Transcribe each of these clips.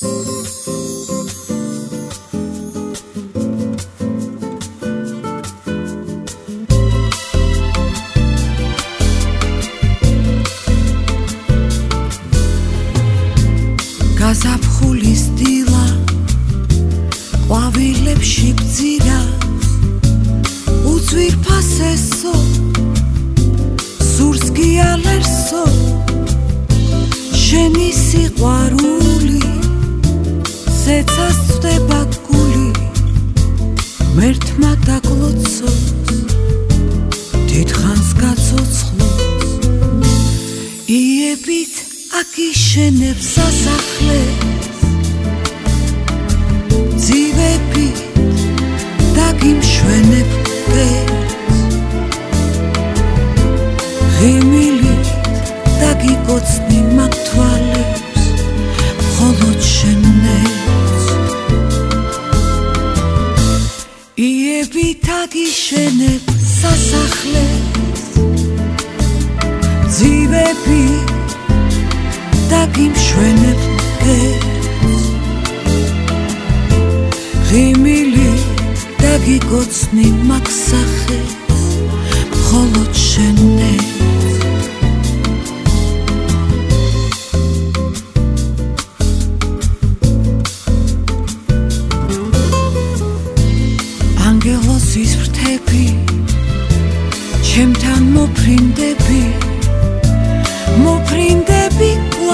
გაზაფხულის დილა ყვავილებში გძირავს უძვირფასესო სურს გიალერსო შენი სიყვარული ზეცას წვდება გული ღმერთმა დაგლოცოს დიდხანს გაცოცხლოს იებით აგიშენებს სასახლეს ძივებით დაგიმშვენებ გერს ღიმილით დაგიკოცნი მაგ თვალებს მხოლოდ შენს იებით აგიშენებ სასახლეს ძივებით დაგიმშვენებ გერს ღიმილით დაგიკოცნი მაგ სახეს მხოლოდ შენს ანგელოზის ფრთები ჩემთან მოფრინდები მოფრინდები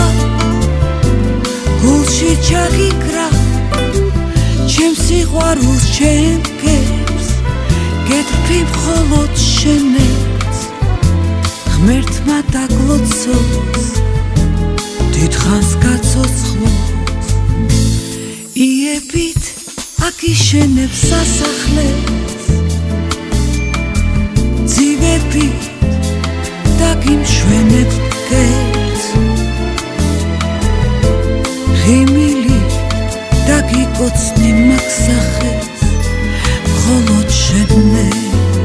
გულში ჩაგიკრა ჩემს სიყვარულს ჩემ გერს გეთრფი მხოლოდ შენს ღმერთმა დაგლოცოს დიდხანს გაცოცხლოს იებით აგიშენებს სასახლეს ძივებით დაგიმშვენებ გერს ღიმილით დაგიკოცნი მაგ სახეს მხოლოდ შენს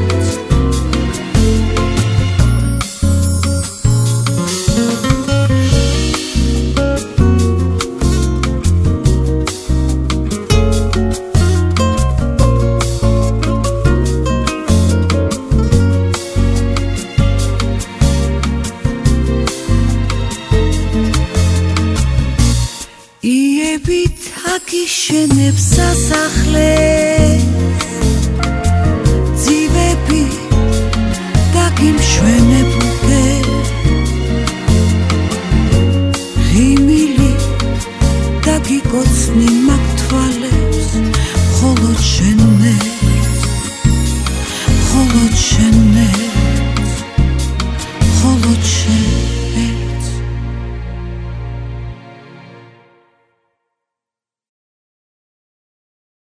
იებით აგიშენებს სასახლეს ძივებით დაგიმშვენებ გერს ღიმილით დაგიკოცნი მაგ თვალებს მხოლოდ